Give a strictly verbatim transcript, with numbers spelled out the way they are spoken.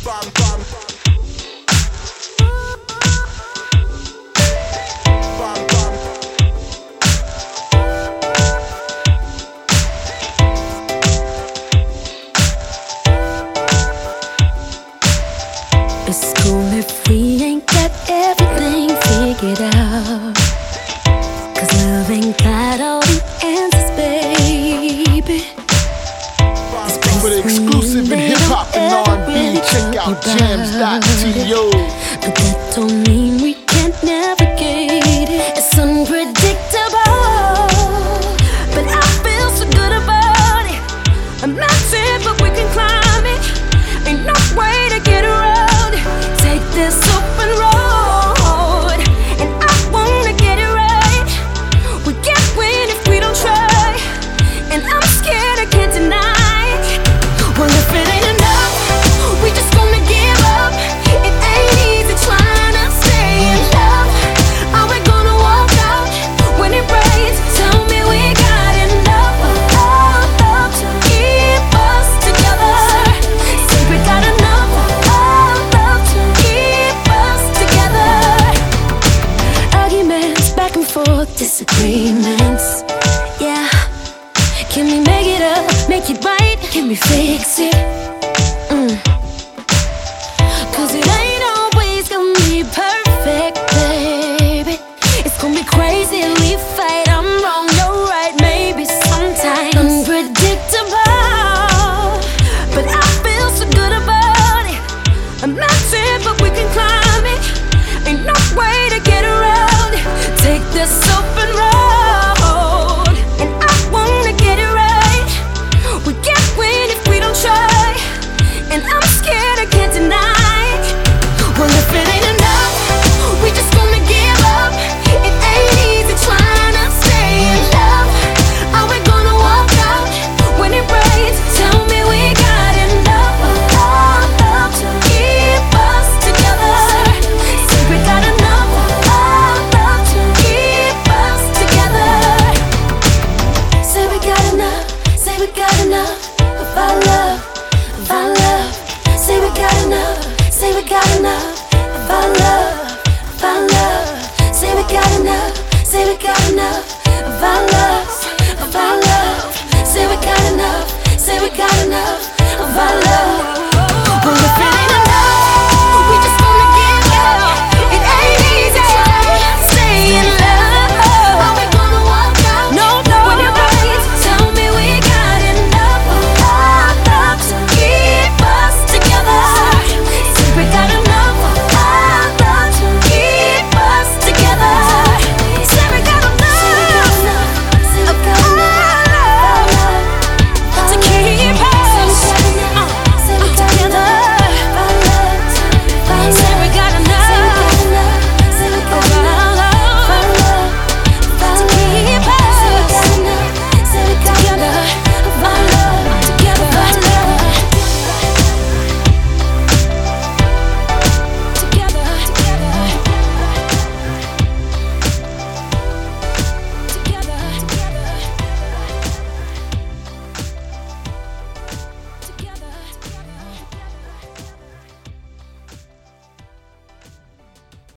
It's cool if we ain't got everything figured out, 'cause love ain't got all the answers, baby. For the exclusive in hip hop and R and B, check out jams dot to. But that don't mean we can't navigate it. It's unpredictable, but I feel so good about it. I'm not safe, but we can climb it. Ain't no way to get around it. Take this open road, and I wanna get it right. We can't win if we don't try, and I'm scared, I can't deny it. Well, if it ain't enough, we just gonna give up. It ain't easy trying to stay in love. Are we gonna walk out when it rains? Tell me we got enough of love to keep us together. Say we got enough of love to keep us together. Arguments, back and forth, disagreements, yeah. Can we make it up, make it right? Can we fix it? Mm. 'Cause it ain't always gonna be perfect, baby. It's gonna be crazy if we fight. I'm wrong, you're right, maybe sometimes unpredictable, but I feel so good about it. I'm not safe, but we can climb it. Ain't no way to get around it. Take this open road, and I wanna get it right. We can't win if we don't try, and I'm scared, I can't deny it. Well, if it ain't enough, we just gonna give up. It ain't easy trying to stay in love. Are we gonna walk out when it rains? Tell me we got enough of love to keep us together. Say we got enough of love to keep us together. Say we got enough, say we got enough of our love, of our love. Say we got enough, say we got enough of our love, of our love. Say we got enough, say we got enough of our love, of our love. Say we got enough, say we got enough of our love.